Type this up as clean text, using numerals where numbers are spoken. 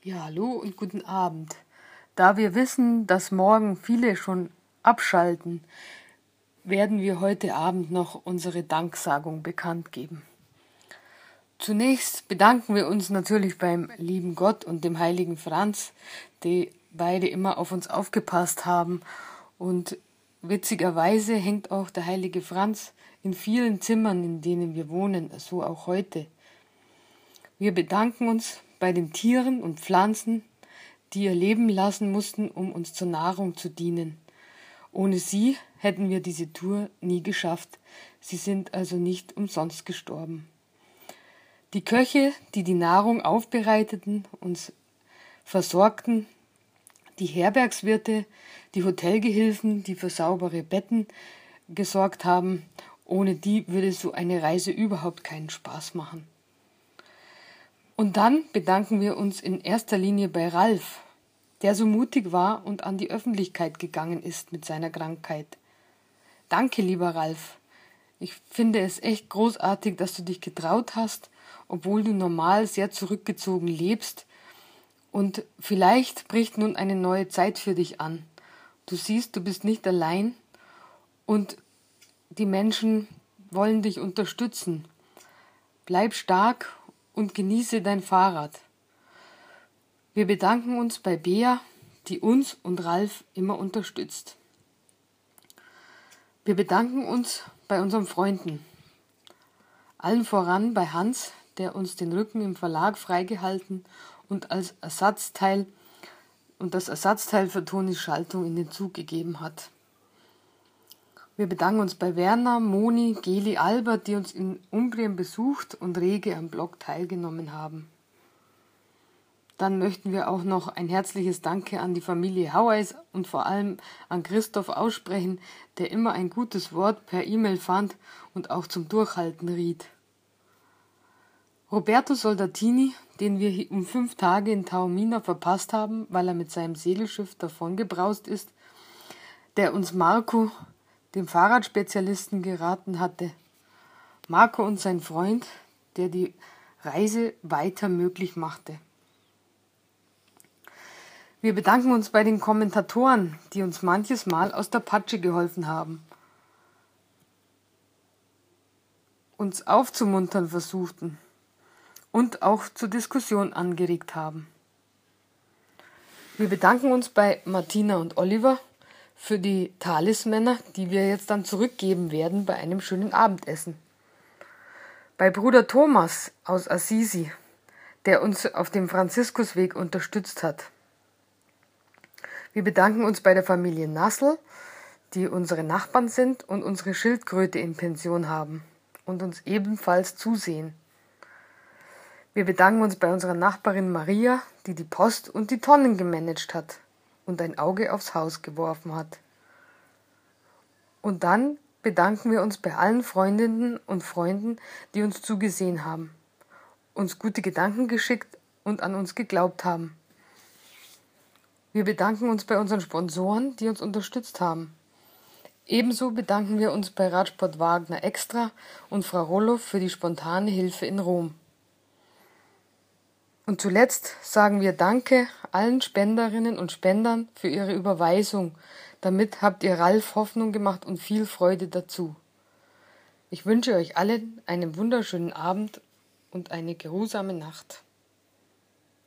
Ja, hallo und guten Abend. Da wir wissen, dass morgen viele schon abschalten, werden wir heute Abend noch unsere Danksagung bekannt geben. Zunächst bedanken wir uns natürlich beim lieben Gott und dem heiligen Franz, die beide immer auf uns aufgepasst haben. Und witzigerweise hängt auch der heilige Franz in vielen Zimmern, in denen wir wohnen, so auch heute. Wir bedanken uns bei den Tieren und Pflanzen, die ihr Leben lassen mussten, um uns zur Nahrung zu dienen. Ohne sie hätten wir diese Tour nie geschafft. Sie sind also nicht umsonst gestorben. Die Köche, die die Nahrung aufbereiteten, uns versorgten, die Herbergswirte, die Hotelgehilfen, die für saubere Betten gesorgt haben, ohne die würde so eine Reise überhaupt keinen Spaß machen. Und dann bedanken wir uns in erster Linie bei Ralf, der so mutig war und an die Öffentlichkeit gegangen ist mit seiner Krankheit. Danke, lieber Ralf. Ich finde es echt großartig, dass du dich getraut hast, obwohl du normal sehr zurückgezogen lebst. Und vielleicht bricht nun eine neue Zeit für dich an. Du siehst, du bist nicht allein und die Menschen wollen dich unterstützen. Bleib stark und genieße dein Fahrrad. Wir bedanken uns bei Bea, die uns und Ralf immer unterstützt. Wir bedanken uns bei unseren Freunden. Allen voran bei Hans, der uns den Rücken im Verlag freigehalten und das Ersatzteil für Tonis Schaltung in den Zug gegeben hat. Wir bedanken uns bei Werner, Moni, Geli, Albert, die uns in Umbrien besucht und rege am Blog teilgenommen haben. Dann möchten wir auch noch ein herzliches Danke an die Familie Haueis und vor allem an Christoph aussprechen, der immer ein gutes Wort per E-Mail fand und auch zum Durchhalten riet. Roberto Soldatini, den wir um 5 Tage in Taormina verpasst haben, weil er mit seinem Segelschiff davongebraust ist, der uns Marco, dem Fahrradspezialisten, geraten hatte. Marco und sein Freund, der die Reise weiter möglich machte. Wir bedanken uns bei den Kommentatoren, die uns manches Mal aus der Patsche geholfen haben, uns aufzumuntern versuchten und auch zur Diskussion angeregt haben. Wir bedanken uns bei Martina und Oliver für die Talismänner, die wir jetzt dann zurückgeben werden bei einem schönen Abendessen. Bei Bruder Thomas aus Assisi, der uns auf dem Franziskusweg unterstützt hat. Wir bedanken uns bei der Familie Nassel, die unsere Nachbarn sind und unsere Schildkröte in Pension haben und uns ebenfalls zusehen. Wir bedanken uns bei unserer Nachbarin Maria, die die Post und die Tonnen gemanagt hat und ein Auge aufs Haus geworfen hat. Und dann bedanken wir uns bei allen Freundinnen und Freunden, die uns zugesehen haben, uns gute Gedanken geschickt und an uns geglaubt haben. Wir bedanken uns bei unseren Sponsoren, die uns unterstützt haben. Ebenso bedanken wir uns bei Radsport Wagner Extra und Frau Rollo für die spontane Hilfe in Rom. Und zuletzt sagen wir Danke allen Spenderinnen und Spendern für ihre Überweisung. Damit habt ihr Ralf Hoffnung gemacht und viel Freude dazu. Ich wünsche euch allen einen wunderschönen Abend und eine geruhsame Nacht.